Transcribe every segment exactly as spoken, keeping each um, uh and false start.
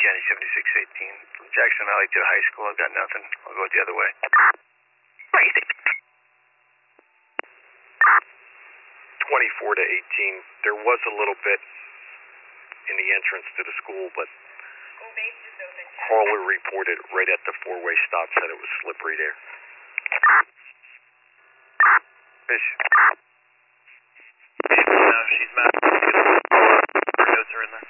County seventy-six eighteen. From Jackson Valley to the high school, I've got nothing. I'll go the other way. Crazy. twenty-four to eighteen. There was a little bit in the entrance to the school, but caller reported right at the four-way stop said it was slippery there. Fish. No, she's mad. Her notes are in there.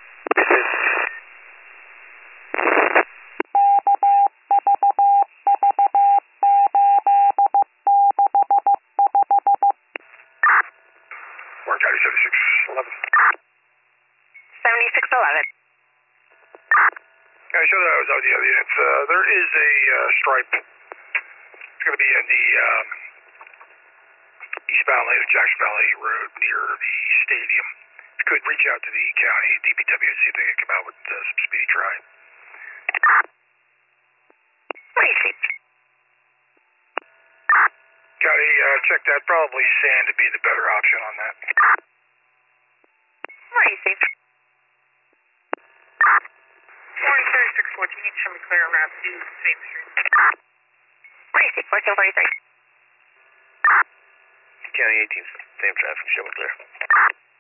Warren County seventy-six eleven. seventy-six eleven. I show that I was out the other units. Uh, there is a uh, stripe. It's going to be in the um, eastbound lane of Jackson Valley Road near the stadium. You could reach out to the county D P W and see if they can come out with uh, some speedy try. Crazy. County, uh, check that. Probably sand would be the better option on that. Crazy. Warren thirty-six fourteen, you can show me clear on Route two, same street. Crazy. fourteen forty-three. County eighteen, same traffic, show me clear.